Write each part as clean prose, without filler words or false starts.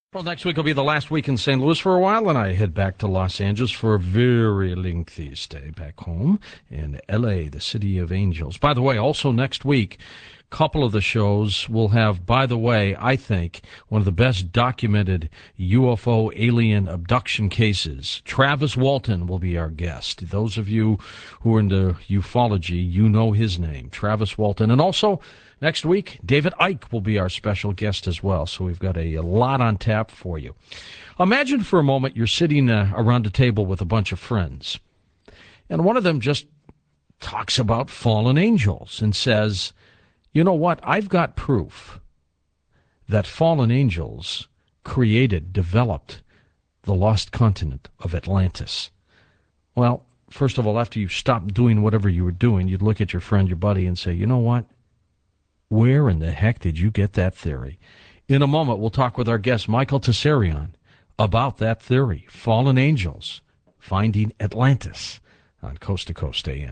Well, next week will be the last week in St. Louis for a while, and I head back to Los Angeles for a very lengthy stay back home in L.A., the city of angels. By the way, also next week, a couple of the shows will have, by the way, I think, one of the best documented UFO alien abduction cases. Travis Walton will be our guest. Those of you who are into ufology, you know his name, Travis Walton. And also, next week, David Icke will be our special guest as well, so we've got a lot on tap for you. Imagine for a moment you're sitting around a table with a bunch of friends, and one of them just talks about fallen angels and says, you know what, I've got proof that fallen angels developed the lost continent of Atlantis. Well, first of all, after you stopped doing whatever you were doing, you'd look at your friend, your buddy, and say, you know what? Where in the heck did you get that theory? In a moment, we'll talk with our guest, Michael Tsarion, about that theory, fallen angels finding Atlantis on Coast to Coast AM.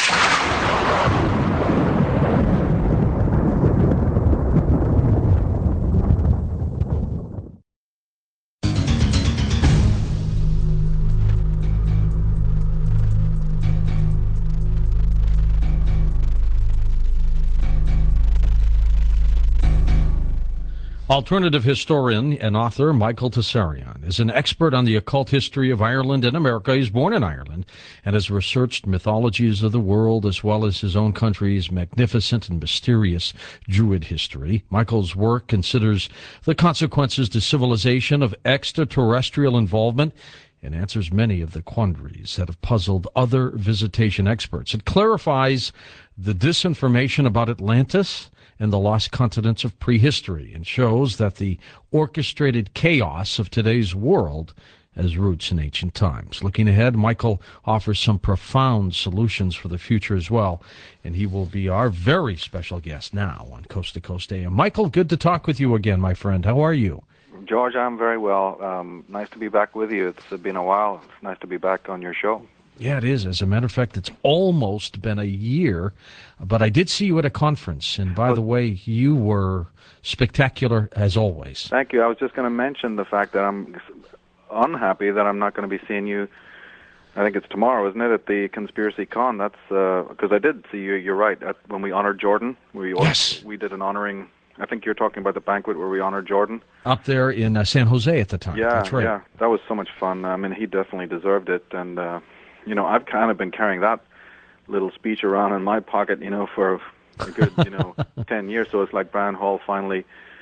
Alternative historian and author Michael Tsarion is an expert on the occult history of Ireland and America. He's born in Ireland and has researched mythologies of the world as well as his own country's magnificent and mysterious Druid history. Michael's work considers the consequences to civilization of extraterrestrial involvement and answers many of the quandaries that have puzzled other visitation experts. It clarifies the disinformation about Atlantis and the lost continents of prehistory, and shows that the orchestrated chaos of today's world has roots in ancient times. Looking ahead, Michael offers some profound solutions for the future as well, and he will be our very special guest now on Coast to Coast AM. Michael, good to talk with you again, my friend. How are you? George, I'm very well. Nice to be back with you. It's been a while. It's nice to be back on your show. Yeah, it is. As a matter of fact, it's almost been a year, but I did see you at a conference, and by the way, you were spectacular as always. Thank you. I was just going to mention the fact that I'm unhappy that I'm not going to be seeing you, I think it's tomorrow, isn't it, at the Conspiracy Con. That's because I did see you, you're right, when we honored Jordan. Yes. We did an honoring, I think you're talking about the banquet where we honored Jordan. Up there in San Jose at the time. Yeah, that's right. Yeah, that was so much fun. I mean, he definitely deserved it, and you know, I've kind of been carrying that little speech around in my pocket, you know, for a good, 10 years. So it's like Brian Hall finally,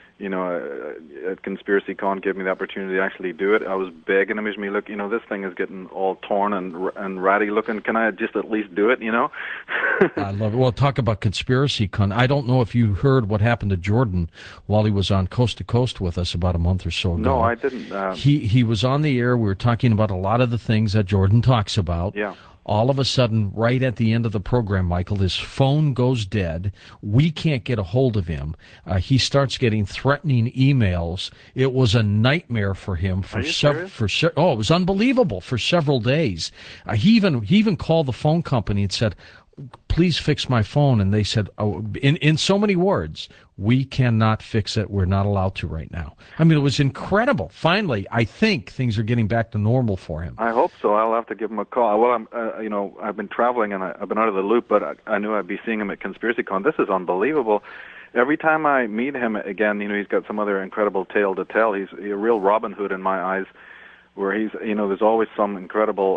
at Conspiracy Con gave me the opportunity to actually do it. I was begging him, look, this thing is getting all torn and ratty looking. Can I just at least do it, I love it. Well, talk about Conspiracy Con. I don't know if you heard what happened to Jordan while he was on Coast to Coast with us about a month or so ago. No, I didn't. He was on the air. We were talking about a lot of the things that Jordan talks about. Yeah. All of a sudden, right at the end of the program, Michael, his phone goes dead. We can't get a hold of him. He starts getting threatening emails. It was a nightmare for him Are you serious? it was unbelievable for several days. He even called the phone company and said, please fix my phone. And they said, in so many words, we cannot fix it. We're not allowed to right now. I mean, it was incredible. Finally, I think things are getting back to normal for him. I hope so. I'll have to give him a call. Well, I've been traveling and I've been out of the loop, but I knew I'd be seeing him at Conspiracy Con. This is unbelievable. Every time I meet him again, he's got some other incredible tale to tell. He's a real Robin Hood in my eyes, where he's, there's always some incredible,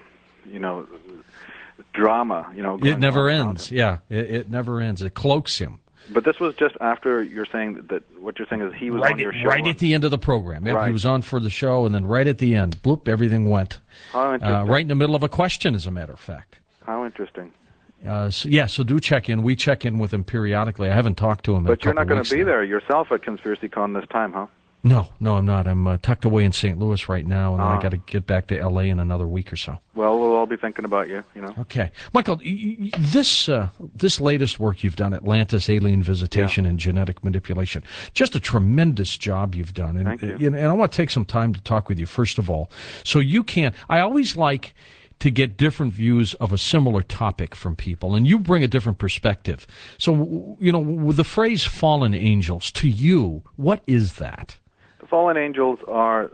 drama, It never ends. Yeah, it never ends. It cloaks him. But this was just after you're saying that what you're saying is he was on your show. Right at the end of the program. Yep, right. He was on for the show, and then right at the end, bloop, everything went. How interesting. Right in the middle of a question, as a matter of fact. How interesting. So do check in. We check in with him periodically. I haven't talked to him in a couple But you're not going to be now. there yourself at Conspiracy Con this time, huh? No, I'm not. I'm tucked away in St. Louis right now, and I got to get back to L.A. in another week or so. Well, we'll all be thinking about you, Okay. Michael, this latest work you've done, Atlantis, alien visitation, and genetic manipulation, just a tremendous job you've done. And, Thank you. And I want to take some time to talk with you, first of all. So I always like to get different views of a similar topic from people, and you bring a different perspective. So, with the phrase fallen angels, to you, what is that? The fallen angels are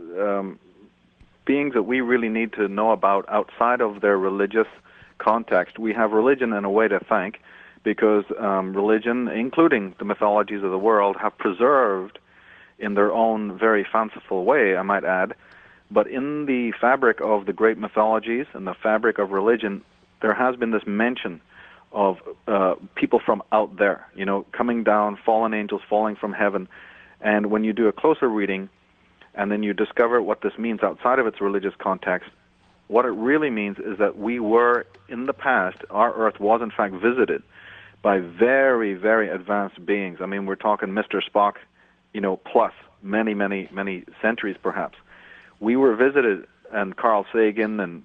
beings that we really need to know about outside of their religious context. We have religion in a way to thank, because religion, including the mythologies of the world, have preserved in their own very fanciful way, I might add. But in the fabric of the great mythologies and the fabric of religion, there has been this mention of people from out there, coming down, fallen angels falling from heaven. And when you do a closer reading, and then you discover what this means outside of its religious context, what it really means is that we were, in the past, our Earth was in fact visited by very, very advanced beings. I mean, we're talking Mr. Spock, plus many, many, many centuries perhaps. We were visited, and Carl Sagan and,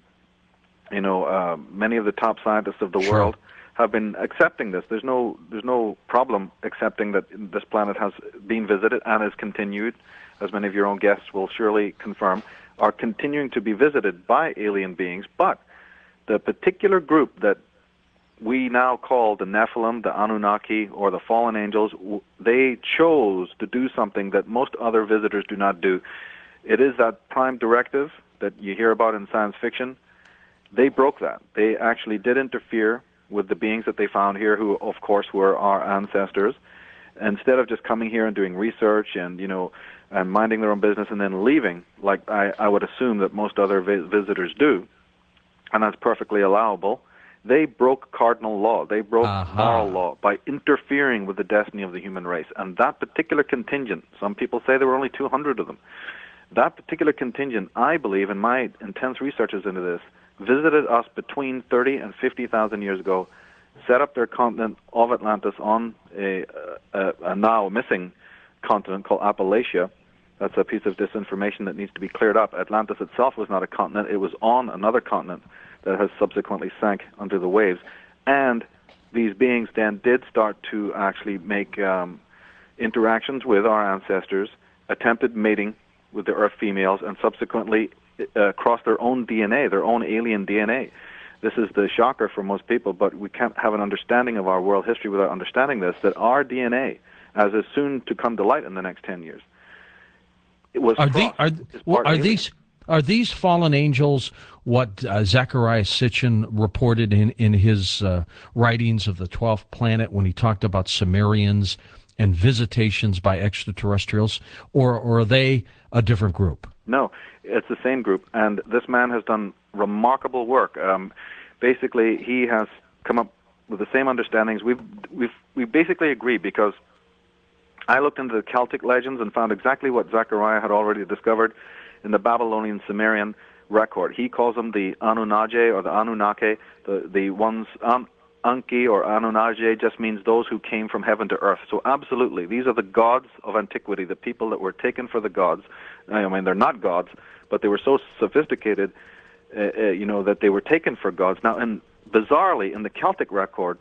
many of the top scientists of the world have been accepting this. There's no problem accepting that this planet has been visited and is continued, as many of your own guests will surely confirm, are continuing to be visited by alien beings. But the particular group that we now call the Nephilim, the Anunnaki, or the fallen angels, they chose to do something that most other visitors do not do. It is that prime directive that you hear about in science fiction. They broke that. They actually did interfere with the beings that they found here, who, of course, were our ancestors. Instead of just coming here and doing research and, and minding their own business and then leaving, like I would assume that most other visitors do, and that's perfectly allowable, they broke cardinal law. They broke moral law by interfering with the destiny of the human race. And that particular contingent, some people say there were only 200 of them, that particular contingent, I believe, in my intense researches into this, visited us between 30 and 50,000 years ago, set up their continent of Atlantis on a now missing continent called Appalachia. That's a piece of disinformation that needs to be cleared up. Atlantis itself was not a continent. It was on another continent that has subsequently sank under the waves. And these beings then did start to actually make interactions with our ancestors, attempted mating with the Earth females, and subsequently crossed their own DNA, their own alien DNA. This is the shocker for most people, but we can't have an understanding of our world history without understanding this, that our DNA, as is soon to come to light in the next 10 years, it was Are these fallen angels what Zecharia Sitchin reported in his writings of the 12th planet when he talked about Sumerians and visitations by extraterrestrials, or are they a different group? No, it's the same group, and this man has done remarkable work. Basically, he has come up with the same understandings. We basically agree, because I looked into the Celtic legends and found exactly what Zechariah had already discovered in the Babylonian Sumerian record. He calls them the Anunnaki or the Anunnaki. The ones, Anki or Anunnaki just means those who came from heaven to earth. So absolutely, these are the gods of antiquity, the people that were taken for the gods. I mean, they're not gods, but they were so sophisticated, that they were taken for gods. Now, and bizarrely, in the Celtic record,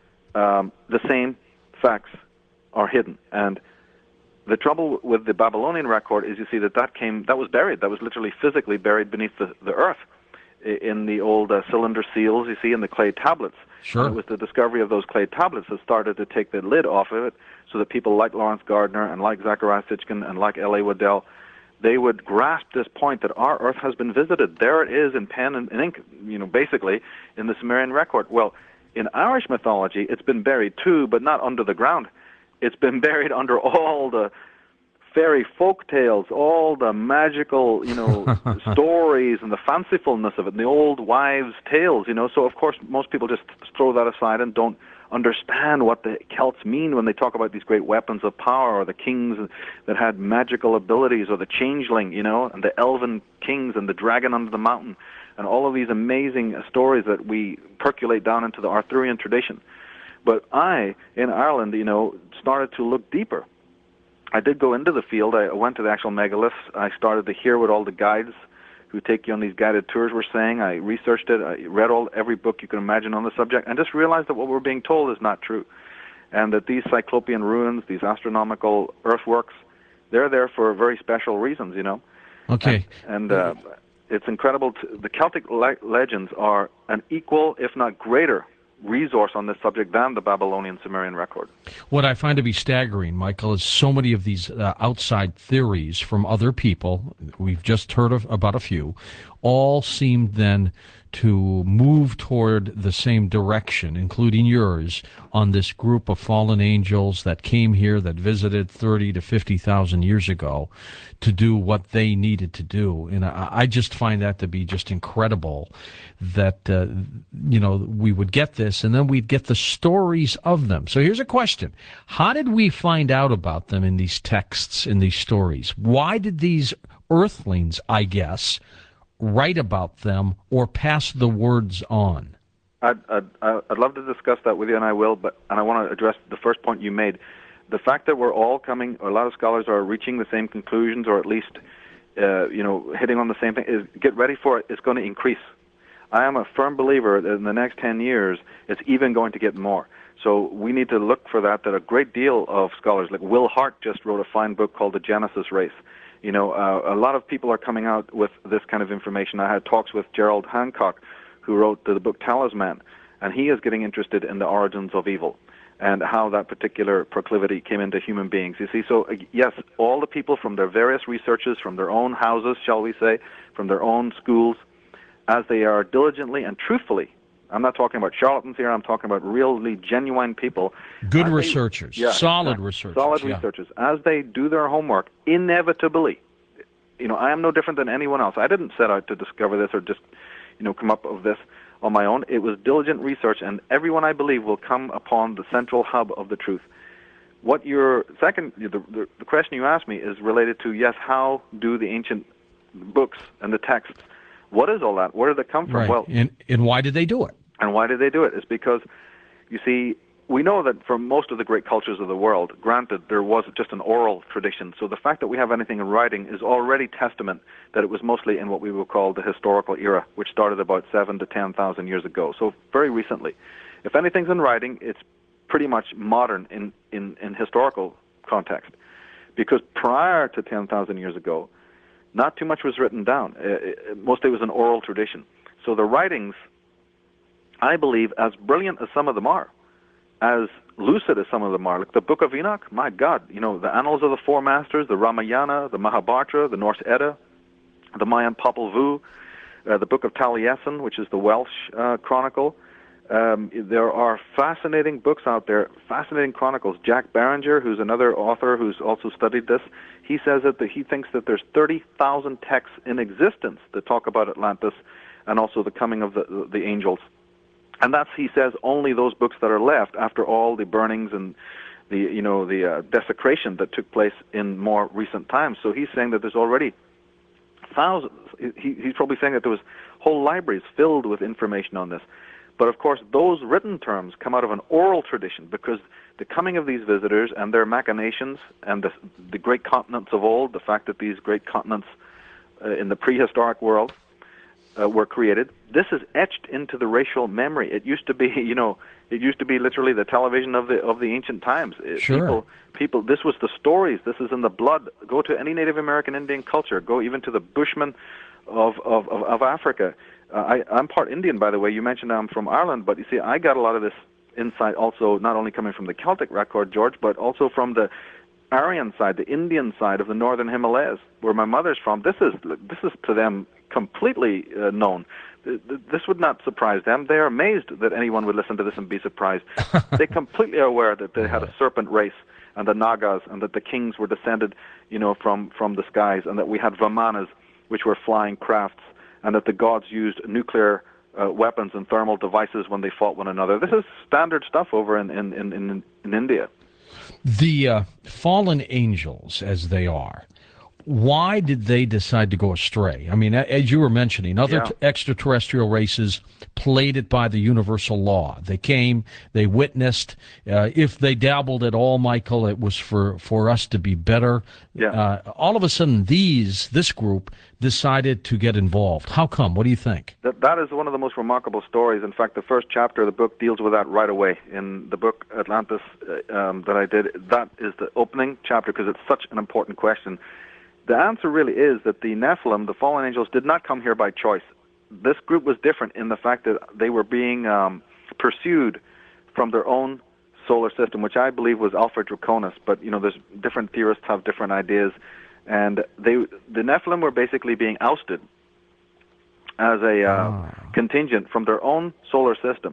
the same facts are hidden. And the trouble with the Babylonian record is, you see, that was buried. That was literally physically buried beneath the earth in the old cylinder seals, you see, in the clay tablets. Sure. And it was the discovery of those clay tablets that started to take the lid off of it, so that people like Lawrence Gardner and like Zecharia Sitchin and like L.A. Waddell, they would grasp this point that our Earth has been visited. There it is in pen and ink, basically, in the Sumerian record. Well, in Irish mythology, it's been buried too, but not under the ground. It's been buried under all the fairy folk tales, all the magical, stories and the fancifulness of it, and the old wives' tales, So, of course, most people just throw that aside and don't understand what the Celts mean when they talk about these great weapons of power, or the kings that had magical abilities, or the changeling, and the elven kings and the dragon under the mountain, and all of these amazing stories that we percolate down into the Arthurian tradition. But I, in Ireland, started to look deeper. I did go into the field. I went to the actual megaliths. I started to hear what all the guides who take you on these guided tours were saying. I researched it. I read every book you can imagine on the subject, and just realized that what we're being told is not true, and that these cyclopean ruins, these astronomical earthworks, they're there for very special reasons, Okay. And it's incredible. The Celtic legends are an equal, if not greater, resource on this subject than the Babylonian Sumerian record. What I find to be staggering, Michael, is so many of these outside theories from other people, we've just heard about a few, all seem then to move toward the same direction, including yours, on this group of fallen angels that came here, that visited 30 to 50,000 years ago to do what they needed to do. And I just find that to be just incredible that, we would get this and then we'd get the stories of them. So here's a question. How did we find out about them in these texts, in these stories? Why did these earthlings, I guess, write about them or pass the words on? I'd love to discuss that with you, and I will, and I want to address the first point you made. The fact that we're all coming, a lot of scholars are reaching the same conclusions, or at least, hitting on the same thing, is get ready for it. It's going to increase. I am a firm believer that in the next 10 years, it's even going to get more. So we need to look for that a great deal of scholars, like Will Hart just wrote a fine book called The Genesis Race. A lot of people are coming out with this kind of information. I had talks with Gerald Hancock, who wrote the book Talisman, and he is getting interested in the origins of evil and how that particular proclivity came into human beings. You see, so yes, all the people from their various researches, from their own houses, shall we say, from their own schools, as they are diligently and truthfully, I'm not talking about charlatans here, I'm talking about really genuine people. Good researchers, solid researchers. Solid researchers. As they do their homework, inevitably, I am no different than anyone else. I didn't set out to discover this or just, come up with this on my own. It was diligent research, and everyone, I believe, will come upon the central hub of the truth. What your second, the question you asked me is related to, yes, how do the ancient books and the texts, what is all that? Where did it come from? Right. Well, and why did they do it? And why did they do it? It's because, you see, we know that for most of the great cultures of the world, granted, there was just an oral tradition. So the fact that we have anything in writing is already testament that it was mostly in what we would call the historical era, which started about 7,000 to 10,000 years ago. So very recently. If anything's in writing, it's pretty much modern in historical context. Because prior to 10,000 years ago, not too much was written down. Mostly it was an oral tradition. So the writings, I believe, as brilliant as some of them are, as lucid as some of them are, like the Book of Enoch, my God, the Annals of the Four Masters, the Ramayana, the Mahabharata, the Norse Edda, the Mayan Popol Vuh, the Book of Taliesin, which is the Welsh chronicle. There are fascinating books out there, fascinating chronicles. Jack Barringer, who's another author who's also studied this, he says that he thinks that there's 30,000 texts in existence that talk about Atlantis and also the coming of the angels. And that's, he says, only those books that are left after all the burnings and the desecration that took place in more recent times. So he's saying that there's already thousands. He's probably saying that there was whole libraries filled with information on this. But of course, those written terms come out of an oral tradition, because the coming of these visitors and their machinations and the great continents of old, the fact that these great continents in the prehistoric world were created, this is etched into the racial memory. It used to be, it used to be literally the television of the ancient times. Sure. People. This was the stories. This is in the blood. Go to any Native American Indian culture. Go even to the Bushmen of Africa. I'm part Indian, by the way. You mentioned I'm from Ireland, but you see, I got a lot of this insight also not only coming from the Celtic record, George, but also from the Aryan side, the Indian side of the northern Himalayas, where my mother's from. This is to them completely known. This would not surprise them. They are amazed that anyone would listen to this and be surprised. They completely are aware that they had a serpent race and the Nagas, and that the kings were descended, from the skies, and that we had Vamanas, which were flying crafts, and that the gods used nuclear weapons and thermal devices when they fought one another. This is standard stuff over in India. The fallen angels, as they are, why did they decide to go astray? I mean, as you were mentioning, other extraterrestrial races played it by the universal law. They came, they witnessed. If they dabbled at all, Michael, it was for us to be better. Yeah. All of a sudden, this group decided to get involved. How come? What do you think? That is one of the most remarkable stories. In fact, the first chapter of the book deals with that right away. In the book Atlantis that I did, that is the opening chapter, because it's such an important question. The answer really is that the Nephilim, the fallen angels, did not come here by choice. This group was different in the fact that they were being pursued from their own solar system, which I believe was Alpha Draconis. But there's different theorists have different ideas, and the Nephilim were basically being ousted as a contingent from their own solar system,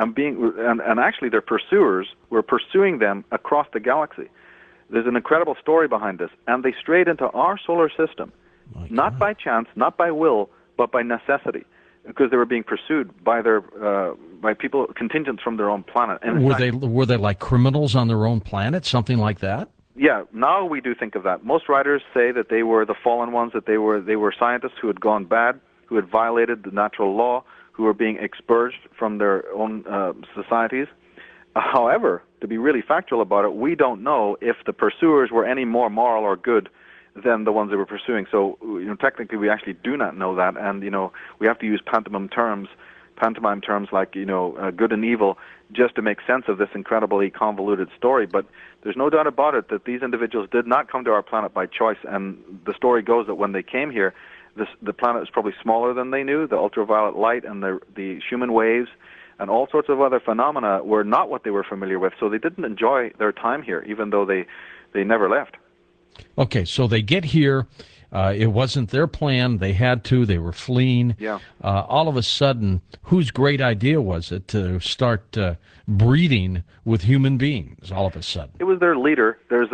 and actually their pursuers were pursuing them across the galaxy. There's an incredible story behind this, and they strayed into our solar system, not by chance, not by will, but by necessity, because they were being pursued by by people, contingents from their own planet. And were they like criminals on their own planet, something like that? Yeah, now we do think of that. Most writers say that they were the fallen ones, that they were scientists who had gone bad, who had violated the natural law, who were being expurged from their own societies. However, to be really factual about it, we don't know if the pursuers were any more moral or good than the ones they were pursuing. So, technically, we actually do not know that, and we have to use pantomime terms like good and evil, just to make sense of this incredibly convoluted story. But there's no doubt about it that these individuals did not come to our planet by choice, and the story goes that when they came here, the planet was probably smaller than they knew. The ultraviolet light and the Schumann waves and all sorts of other phenomena were not what they were familiar with, so they didn't enjoy their time here, even though they never left. Okay, so they get here. It wasn't their plan. They had to. They were fleeing. Yeah. All of a sudden, whose great idea was it to start breeding with human beings all of a sudden? It was their leader. There's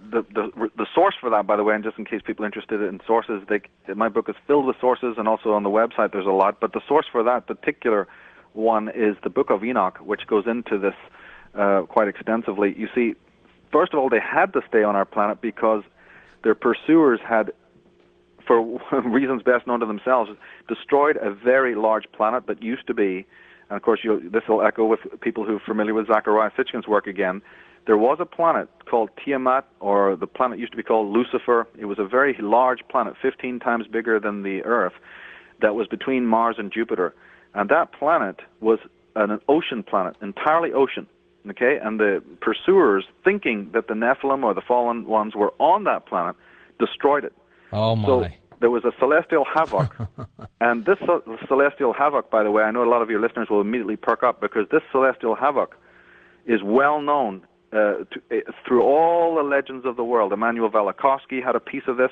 the source for that, by the way, and just in case people are interested in sources, my book is filled with sources, and also on the website there's a lot. But the source for that particular one is the Book of Enoch, which goes into this quite extensively. You see, first of all, they had to stay on our planet because their pursuers had, for reasons best known to themselves, destroyed a very large planet that used to be, and of course this will echo with people who are familiar with Zecharia Sitchin's work again, there was a planet called Tiamat, or the planet used to be called Lucifer. It was a very large planet, 15 times bigger than the Earth, that was between Mars and Jupiter. And that planet was an ocean planet, entirely ocean. Okay, and the pursuers, thinking that the Nephilim or the fallen ones were on that planet, destroyed it. Oh, my. So there was a celestial havoc. And this celestial havoc, by the way, I know a lot of your listeners will immediately perk up, because this celestial havoc is well known through all the legends of the world. Immanuel Velikovsky had a piece of this.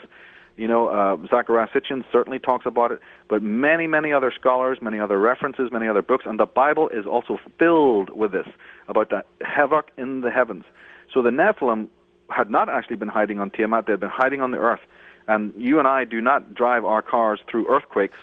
Zecharia Sitchin certainly talks about it, but many, many other scholars, many other references, many other books, and the Bible is also filled with this, about the havoc in the heavens. So the Nephilim had not actually been hiding on Tiamat, they had been hiding on the earth. And you and I do not drive our cars through earthquakes,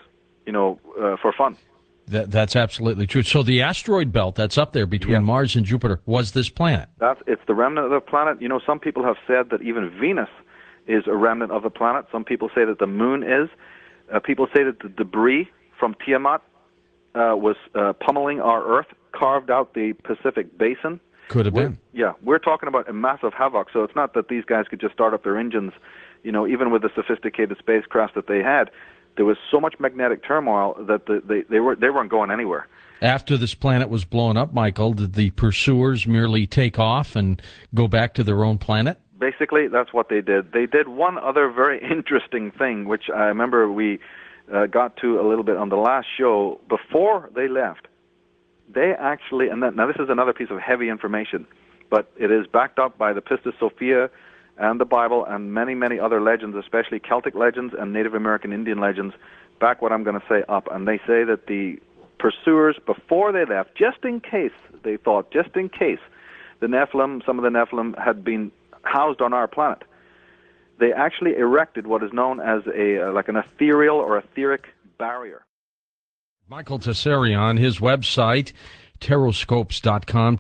for fun. That's absolutely true. So the asteroid belt that's up there between Mars and Jupiter was this planet? It's the remnant of the planet. Some people have said that even Venus is a remnant of the planet. Some people say that the moon is. People say that the debris from Tiamat was pummeling our Earth, carved out the Pacific Basin. Could have been. Yeah, we're talking about a massive havoc. So it's not that these guys could just start up their engines. Even with the sophisticated spacecraft that they had, there was so much magnetic turmoil that they weren't going anywhere. After this planet was blown up, Michael, did the pursuers merely take off and go back to their own planet? Basically, that's what they did. They did one other very interesting thing, which I remember we got to a little bit on the last show. Before they left, they actually, now this is another piece of heavy information, but it is backed up by the Pistis Sophia and the Bible and many, many other legends, especially Celtic legends and Native American Indian legends, back what I'm going to say up. And they say that the pursuers, before they left, just in case, they thought, just in case, the Nephilim, some of the Nephilim had been housed on our planet, they actually erected what is known as an ethereal or etheric barrier. Michael Tsarion, his website, Taroscopes.com,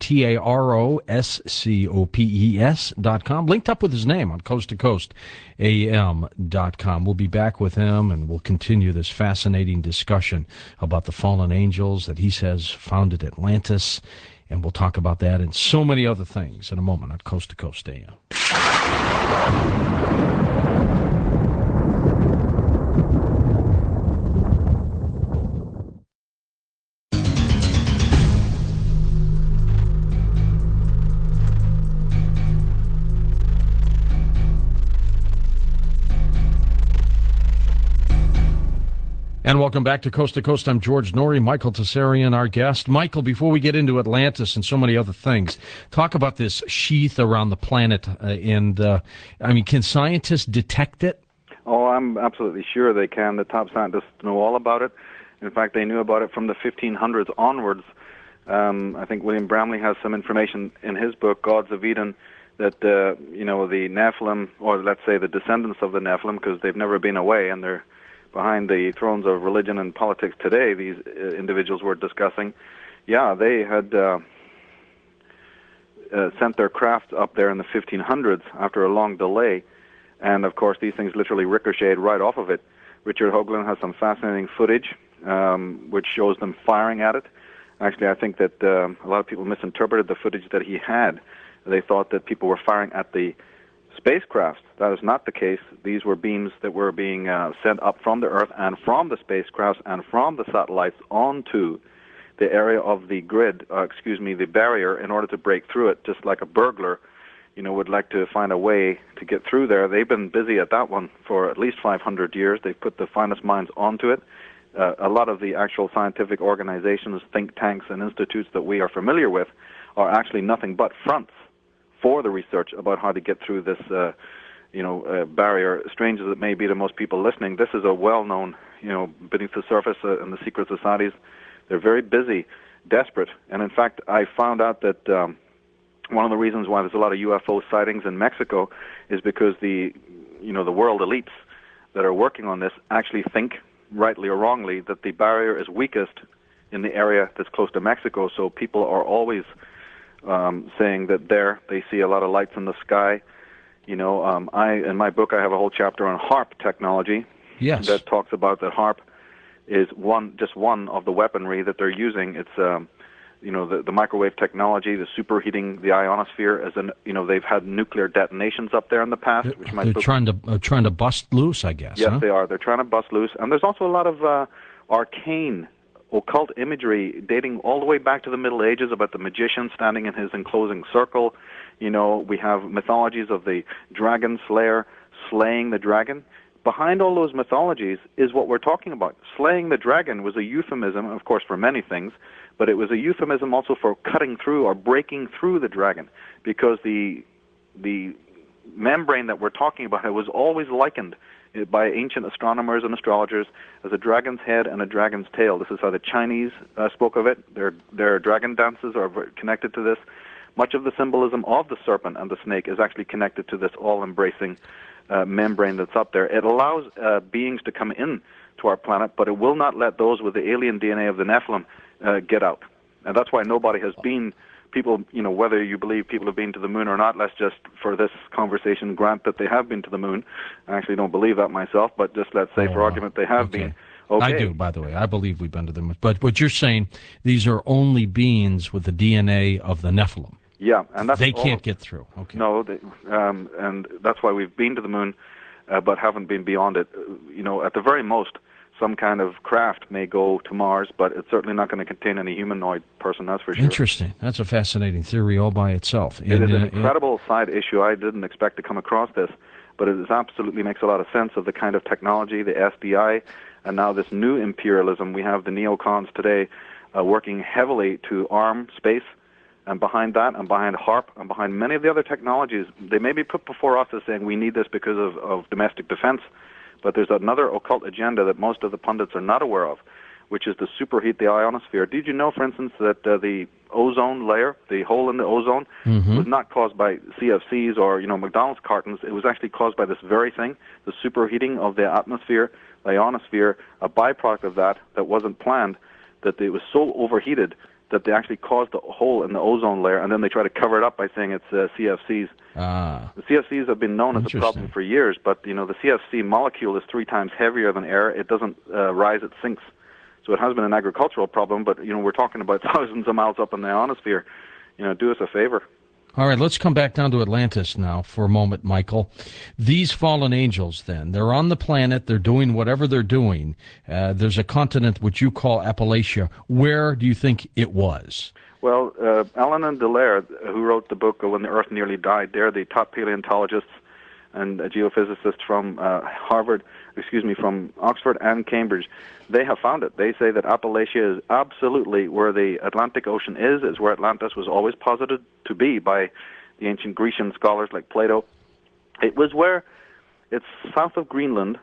TAROSCOPES.com, linked up with his name on coasttocoastam.com. We'll be back with him, and we'll continue this fascinating discussion about the fallen angels that he says founded Atlantis, and we'll talk about that and so many other things in a moment on Coast to Coast AM. And welcome back to Coast. I'm George Noory, Michael Tessarian, our guest. Michael, before we get into Atlantis and so many other things, talk about this sheath around the planet. Can scientists detect it? Oh, I'm absolutely sure they can. The top scientists know all about it. In fact, they knew about it from the 1500s onwards. I think William Bramley has some information in his book, Gods of Eden, that, the Nephilim, or let's say the descendants of the Nephilim, because they've never been away and they're behind the thrones of religion and politics today, these individuals we're discussing, they had sent their craft up there in the 1500s after a long delay. And, of course, these things literally ricocheted right off of it. Richard Hoagland has some fascinating footage which shows them firing at it. Actually, I think that a lot of people misinterpreted the footage that he had. They thought that people were firing at the spacecraft. That is not the case. These were beams that were being sent up from the Earth and from the spacecraft and from the satellites onto the area of the grid, the barrier, in order to break through it, just like a burglar would like to find a way to get through there. They've been busy at that one for at least 500 years. They've put the finest minds onto it. A lot of the actual scientific organizations, think tanks, and institutes that we are familiar with are actually nothing but fronts for the research about how to get through this, barrier. Strange as it may be to most people listening, this is a well-known, beneath the surface in the secret societies. They're very busy, desperate. And in fact, I found out that one of the reasons why there's a lot of UFO sightings in Mexico is because the world elites that are working on this actually think, rightly or wrongly, that the barrier is weakest in the area that's close to Mexico. So people are always saying that there they see a lot of lights in the sky. In my book, I have a whole chapter on HAARP technology. Yes. That talks about that HAARP is just one of the weaponry that they're using. It's the microwave technology, the superheating the ionosphere, they've had nuclear detonations up there in the past. They're trying to bust loose, I guess. Yes, they are. They're trying to bust loose. And there's also a lot of arcane, occult imagery dating all the way back to the Middle Ages about the magician standing in his enclosing circle. We have mythologies of the dragon slayer slaying the dragon. Behind all those mythologies is what we're talking about. Slaying the dragon was a euphemism, of course, for many things, but it was a euphemism also for cutting through or breaking through the dragon, because the membrane that we're talking about, it was always likened by ancient astronomers and astrologers as a dragon's head and a dragon's tail. This is how the Chinese spoke of it. Their dragon dances are connected to this. Much of the symbolism of the serpent and the snake is actually connected to this all-embracing membrane that's up there. It allows beings to come in to our planet, but it will not let those with the alien DNA of the Nephilim get out. And that's why nobody has been, people, whether you believe people have been to the moon or not, let's just, for this conversation, grant that they have been to the moon. I actually don't believe that myself, but just let's say for argument they have been. Okay. I do, by the way. I believe we've been to the moon. But what you're saying, these are only beings with the DNA of the Nephilim. Yeah, and that's they can't get through. Okay. No, and that's why we've been to the moon, but haven't been beyond it. At the very most, some kind of craft may go to Mars, but it's certainly not going to contain any humanoid person, that's for sure. Interesting. That's a fascinating theory all by itself. It is an incredible side issue. I didn't expect to come across this, but it absolutely makes a lot of sense of the kind of technology, the SDI, and now this new imperialism. We have the neocons today working heavily to arm space. And behind that, and behind HAARP, and behind many of the other technologies, they may be put before us as saying we need this because of domestic defense, but there's another occult agenda that most of the pundits are not aware of, which is to superheat the ionosphere. Did you know, for instance, that the ozone layer, the hole in the ozone, was not caused by CFCs or McDonald's cartons? It was actually caused by this very thing, the superheating of the atmosphere, the ionosphere, a byproduct of that wasn't planned, that it was so overheated that they actually caused the hole in the ozone layer, and then they try to cover it up by saying it's CFCs. The CFCs have been known as a problem for years, but the CFC molecule is 3 times heavier than air. It doesn't rise, it sinks. So it has been an agricultural problem, but we're talking about thousands of miles up in the ionosphere. Do us a favor. All right, let's come back down to Atlantis now for a moment, Michael. These fallen angels, then, they're on the planet, they're doing whatever they're doing. There's a continent which you call Appalachia. Where do you think it was? Well, Alan and Dallaire, who wrote the book When the Earth Nearly Died, they're the top paleontologists and geophysicists from Harvard, from Oxford and Cambridge. They have found it. They say that Appalachia is absolutely where the Atlantic Ocean is. It's where Atlantis was always posited to be by the ancient Grecian scholars like Plato. It was where it's south of Greenland.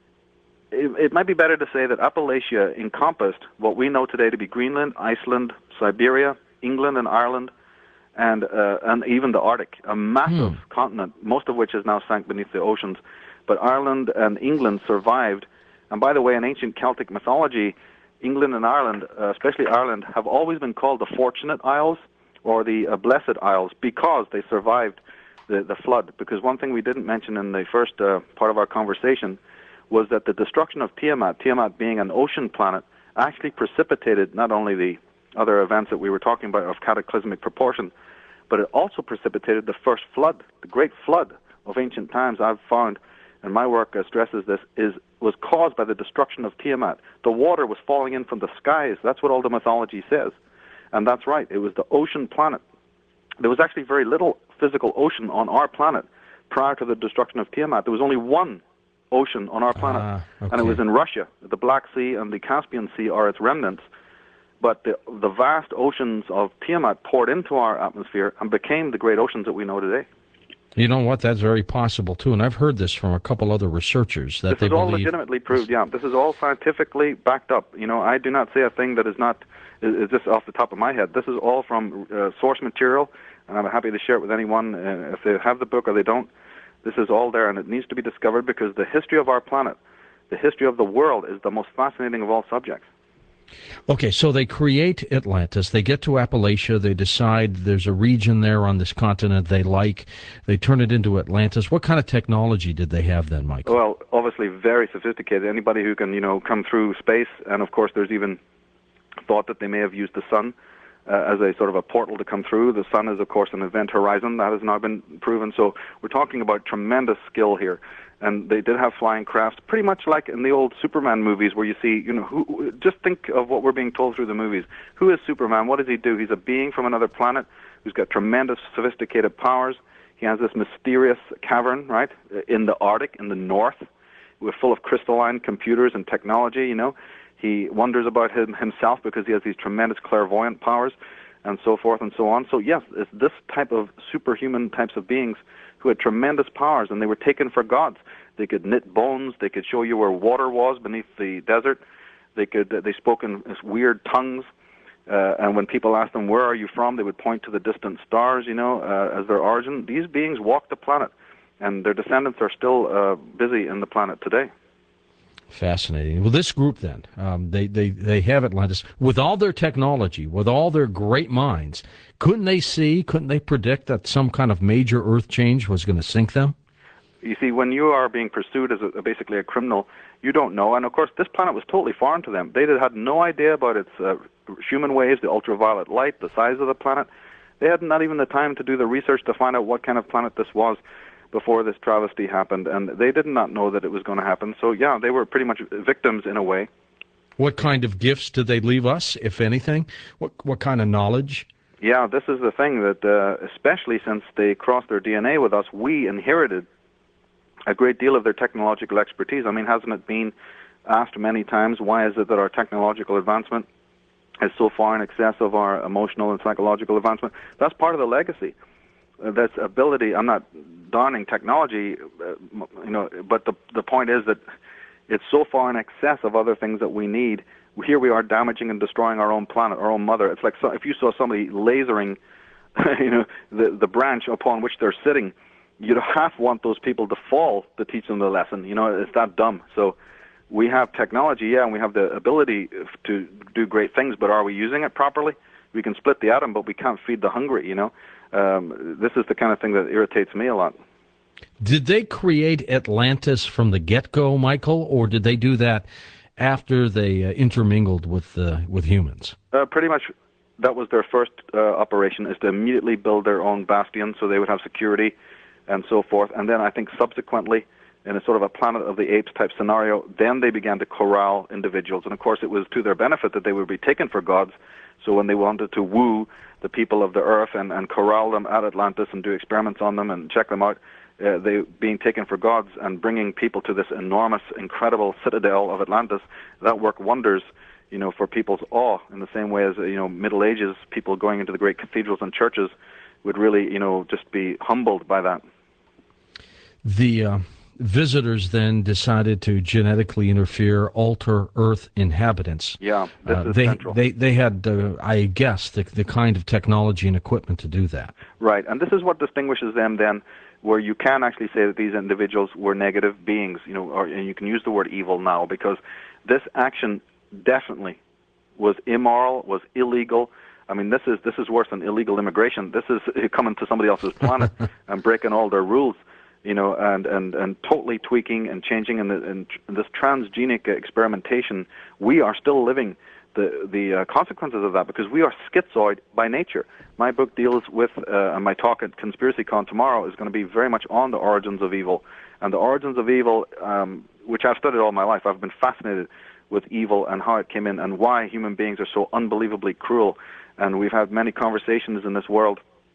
It might be better to say that Appalachia encompassed what we know today to be Greenland, Iceland, Siberia, England and Ireland, and even the Arctic, a massive continent, most of which is now sank beneath the oceans. But Ireland and England survived. And by the way, in ancient Celtic mythology, England and Ireland, especially Ireland, have always been called the Fortunate Isles or the Blessed Isles because they survived the flood. Because one thing we didn't mention in the first part of our conversation was that the destruction of Tiamat, Tiamat being an ocean planet, actually precipitated not only the other events that we were talking about of cataclysmic proportion, but it also precipitated the first flood, the great flood of ancient times. I've found, and my work stresses this, was caused by the destruction of Tiamat. The water was falling in from the skies. That's what all the mythology says. And that's right. It was the ocean planet. There was actually very little physical ocean on our planet prior to the destruction of Tiamat. There was only one ocean on our planet, and it was in Russia. The Black Sea and the Caspian Sea are its remnants, but the vast oceans of Tiamat poured into our atmosphere and became the great oceans that we know today. You know what? That's very possible, too, and I've heard this from a couple other researchers. That this is all legitimately proved, yeah. This is all scientifically backed up. You know, I do not say a thing that is just off the top of my head. This is all from source material, and I'm happy to share it with anyone if they have the book or they don't. This is all there, and it needs to be discovered because the history of our planet, the history of the world, is the most fascinating of all subjects. Okay, so they create Atlantis. They get to Appalachia. They decide there's a region there on this continent they like. They turn it into Atlantis. What kind of technology did they have then, Michael? Well, obviously very sophisticated. Anybody who can, come through space, and of course there's even thought that they may have used the sun as a sort of a portal to come through. The sun is, of course, an event horizon. That has now been proven. So we're talking about tremendous skill here. And they did have flying crafts, pretty much like in the old Superman movies where you see, just think of what we're being told through the movies. Who is Superman? What does he do? He's a being from another planet who's got tremendous sophisticated powers. He has this mysterious cavern, right, in the Arctic, in the north, full of crystalline computers and technology, He wonders about himself because he has these tremendous clairvoyant powers and so forth and so on. So yes, it's this type of superhuman types of beings who had tremendous powers, and they were taken for gods. They could knit bones. They could show you where water was beneath the desert. They spoke in weird tongues. And when people asked them, where are you from, they would point to the distant stars, as their origin. These beings walked the planet, and their descendants are still busy in the planet today. Fascinating. Well, this group then, they have Atlantis. With all their technology, with all their great minds, couldn't they predict that some kind of major Earth change was going to sink them? You see, when you are being pursued as basically a criminal, you don't know. And of course, this planet was totally foreign to them. They had no idea about its human waves, the ultraviolet light, the size of the planet. They had not even the time to do the research to find out what kind of planet this was before this travesty happened, and they did not know that it was going to happen. So, yeah, they were pretty much victims in a way. What kind of gifts did they leave us, if anything? What kind of knowledge? Yeah, this is the thing that, especially since they crossed their DNA with us, we inherited a great deal of their technological expertise. I mean, hasn't it been asked many times, why is it that our technological advancement is so far in excess of our emotional and psychological advancement? That's part of the legacy. That's ability. I'm not downing technology, but the point is that it's so far in excess of other things that we need. Here we are damaging and destroying our own planet, our own mother. It's like if you saw somebody lasering, the branch upon which they're sitting, you'd half want those people to fall to teach them the lesson. It's that dumb. So we have technology, yeah, and we have the ability to do great things, but are we using it properly? We can split the atom, but we can't feed the hungry, This is the kind of thing that irritates me a lot. Did they create Atlantis from the get-go, Michael, or did they do that after they intermingled with humans? Pretty much that was their first operation, is to immediately build their own bastion so they would have security and so forth. And then I think subsequently, in a sort of a Planet of the Apes type scenario, then they began to corral individuals. And of course it was to their benefit that they would be taken for gods. So when they wanted to woo the people of the earth and corral them at Atlantis and do experiments on them and check them out, they being taken for gods and bringing people to this enormous, incredible citadel of Atlantis, that worked wonders, for people's awe, in the same way as, Middle Ages, people going into the great cathedrals and churches would really, just be humbled by that. The visitors then decided to genetically interfere, alter Earth inhabitants. Yeah, this is central. They had, I guess, the kind of technology and equipment to do that. Right, and this is what distinguishes them then, where you can actually say that these individuals were negative beings, and you can use the word evil now, because this action definitely was immoral, was illegal. I mean, this is worse than illegal immigration. This is coming to somebody else's planet and breaking all their rules, and totally tweaking and changing in this transgenic experimentation. We are still living the consequences of that, because we are schizoid by nature. My book deals with, and my talk at ConspiracyCon tomorrow is going to be very much on the origins of evil. And the origins of evil, which I've studied all my life, I've been fascinated with evil and how it came in and why human beings are so unbelievably cruel. And we've had many conversations in this world,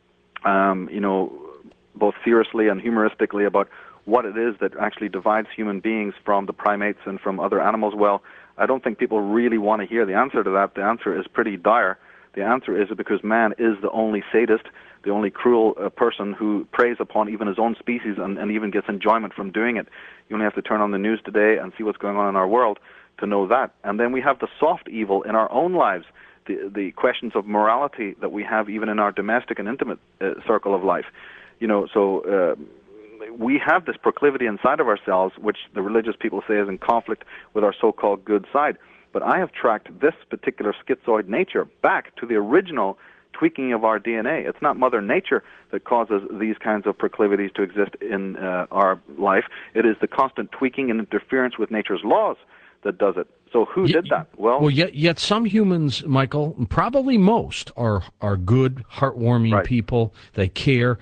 both seriously and humoristically, about what it is that actually divides human beings from the primates and from other animals. Well, I don't think people really want to hear the answer to that. The answer is pretty dire. The answer is because man is the only sadist, the only cruel person who preys upon even his own species and even gets enjoyment from doing it. You only have to turn on the news today and see what's going on in our world to know that. And then we have the soft evil in our own lives, the questions of morality that we have even in our domestic and intimate circle of life. We have this proclivity inside of ourselves, which the religious people say is in conflict with our so-called good side. But I have tracked this particular schizoid nature back to the original tweaking of our DNA. It's not Mother Nature that causes these kinds of proclivities to exist in our life. It is the constant tweaking and interference with nature's laws that does it. So who did that? Well, yet some humans, Michael, probably most, are good, heartwarming people. They care.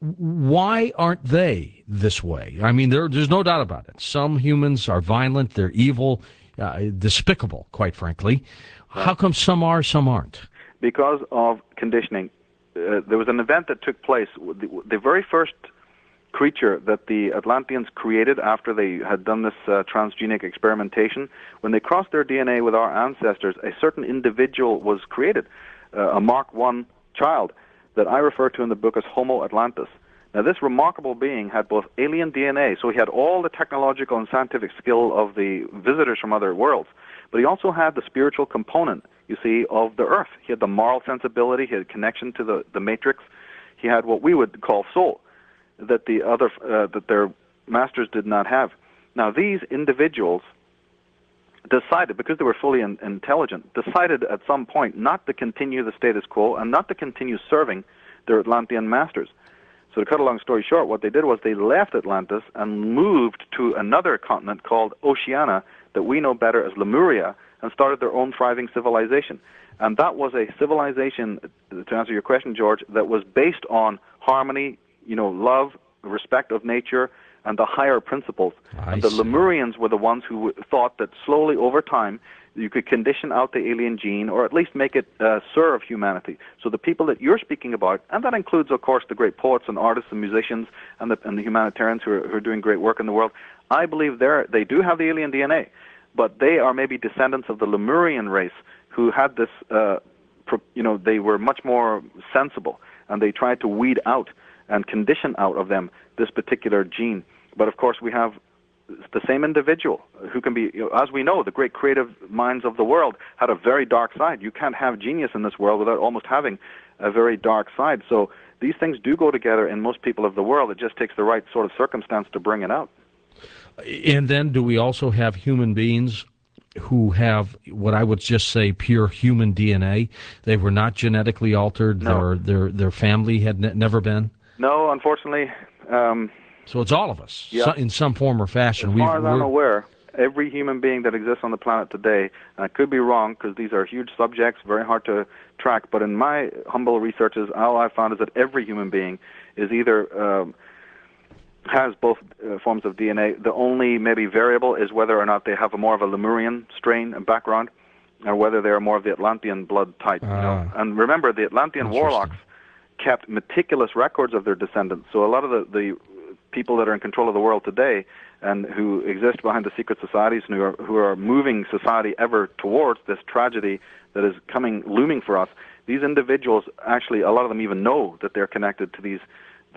Why aren't they this way? I mean, there's no doubt about it. Some humans are violent, they're evil, despicable, quite frankly. Right. How come some are, some aren't? Because of conditioning. There was an event that took place. The very first creature that the Atlanteans created after they had done this transgenic experimentation, when they crossed their DNA with our ancestors, a certain individual was created, a Mark I child, that I refer to in the book as Homo Atlantis. Now, this remarkable being had both alien DNA, so he had all the technological and scientific skill of the visitors from other worlds, but he also had the spiritual component, you see, of the Earth. He had the moral sensibility, he had connection to the matrix, he had what we would call soul, that the other that their masters did not have. Now, these individuals decided, because they were fully intelligent, decided at some point not to continue the status quo and not to continue serving their Atlantean masters. So to cut a long story short, what they did was they left Atlantis and moved to another continent called Oceania, that we know better as Lemuria, and started their own thriving civilization. And that was a civilization, to answer your question, George, that was based on harmony, love, respect of nature, and the higher principles. And the Lemurians were the ones who thought that slowly over time you could condition out the alien gene, or at least make it serve humanity. So the people that you're speaking about, and that includes, of course, the great poets and artists and musicians and the humanitarians who are doing great work in the world, I believe they do have the alien DNA, but they are maybe descendants of the Lemurian race who had this, they were much more sensible, and they tried to weed out and condition out of them this particular gene. But of course, we have the same individual who can be, as we know, the great creative minds of the world had a very dark side. You can't have genius in this world without almost having a very dark side. So these things do go together in most people of the world. It just takes the right sort of circumstance to bring it out. And then do we also have human beings who have what I would just say pure human DNA? They were not genetically altered. No. Their family had never been? No, unfortunately. So it's all of us, in some form or fashion. As far as I'm aware, every human being that exists on the planet today, and I could be wrong because these are huge subjects, very hard to track, but in my humble researches, all I've found is that every human being is either has both forms of DNA. The only maybe variable is whether or not they have more of a Lemurian strain and background, or whether they are more of the Atlantean blood type. And remember, the Atlantean warlocks kept meticulous records of their descendants. So a lot of the people that are in control of the world today and who exist behind the secret societies and who are moving society ever towards this tragedy that is looming for us, these individuals actually, a lot of them even know that they're connected to these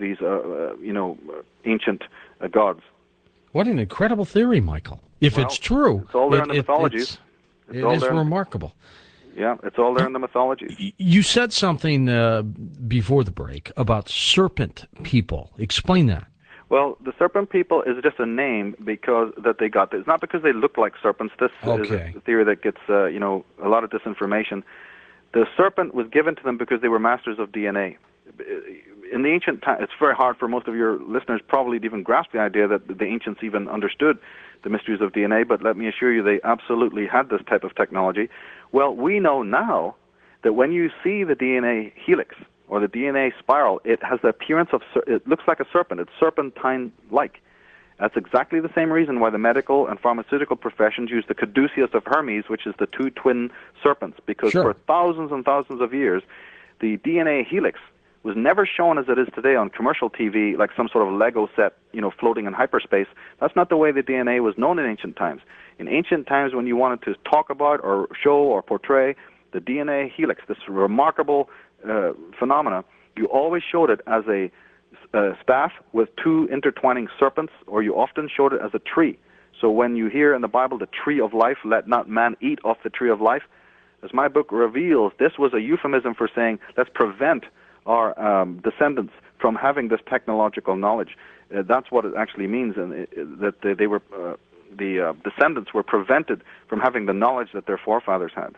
ancient gods. What an incredible theory, Michael. If it's true, it's all there in the mythologies. It is remarkable. Yeah, it's all there in the mythologies. You said something before the break about serpent people. Explain that. Well, the serpent people is just a name because that they got. It's not because they look like serpents. This is a theory that gets a lot of disinformation. The serpent was given to them because they were masters of DNA. In the ancient time, it's very hard for most of your listeners probably to even grasp the idea that the ancients even understood the mysteries of DNA, but let me assure you they absolutely had this type of technology. Well, we know now that when you see the DNA helix or the DNA spiral, it has the appearance of, it looks like a serpent. It's serpentine-like. That's exactly the same reason why the medical and pharmaceutical professions use the caduceus of Hermes, which is the two twin serpents, because for thousands and thousands of years, the DNA helix was never shown as it is today on commercial TV, like some sort of Lego set, floating in hyperspace. That's not the way the DNA was known in ancient times. In ancient times, when you wanted to talk about or show or portray the DNA helix, this remarkable phenomena, you always showed it as a staff with two intertwining serpents, or you often showed it as a tree. So when you hear in the Bible the tree of life, let not man eat off the tree of life, as my book reveals, this was a euphemism for saying, let's prevent our descendants from having this technological knowledge. That's what it actually means, and that they were the descendants were prevented from having the knowledge that their forefathers had.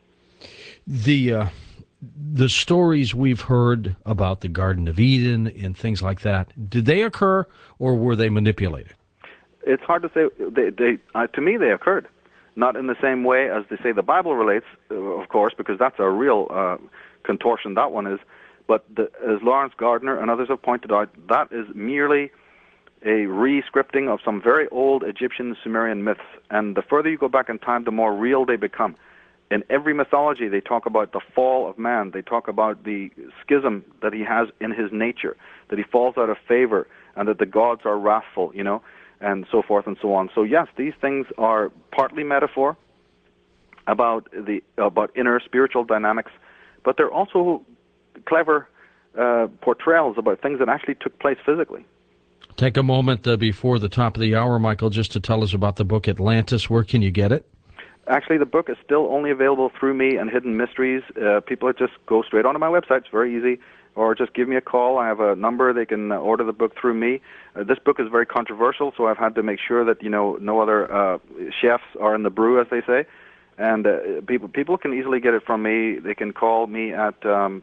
The stories we've heard about the Garden of Eden and things like that, did they occur or were they manipulated? It's hard to say. To me, they occurred. Not in the same way as they say the Bible relates, of course, because that's a real contortion, that one is. But as Lawrence Gardner and others have pointed out, that is merely a re-scripting of some very old Egyptian Sumerian myths. And the further you go back in time, the more real they become. In every mythology, they talk about the fall of man. They talk about the schism that he has in his nature, that he falls out of favor, and that the gods are wrathful, and so forth and so on. So yes, these things are partly metaphor about inner spiritual dynamics, but they're also clever portrayals about things that actually took place physically. Take a moment before the top of the hour, Michael, just to tell us about the book Atlantis. Where can you get it? Actually, the book is still only available through me and Hidden Mysteries. People just go straight onto my website. It's very easy. Or just give me a call. I have a number. They can order the book through me. This book is very controversial, so I've had to make sure that no other chefs are in the brew, as they say. And people can easily get it from me. They can call me at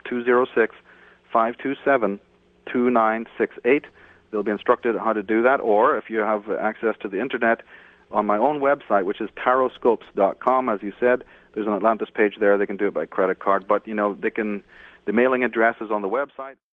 206-527-2968. They'll be instructed how to do that. Or if you have access to the Internet, on my own website, which is tarotscopes.com, as you said, there's an Atlantis page there. They can do it by credit card. But, the mailing address is on the website.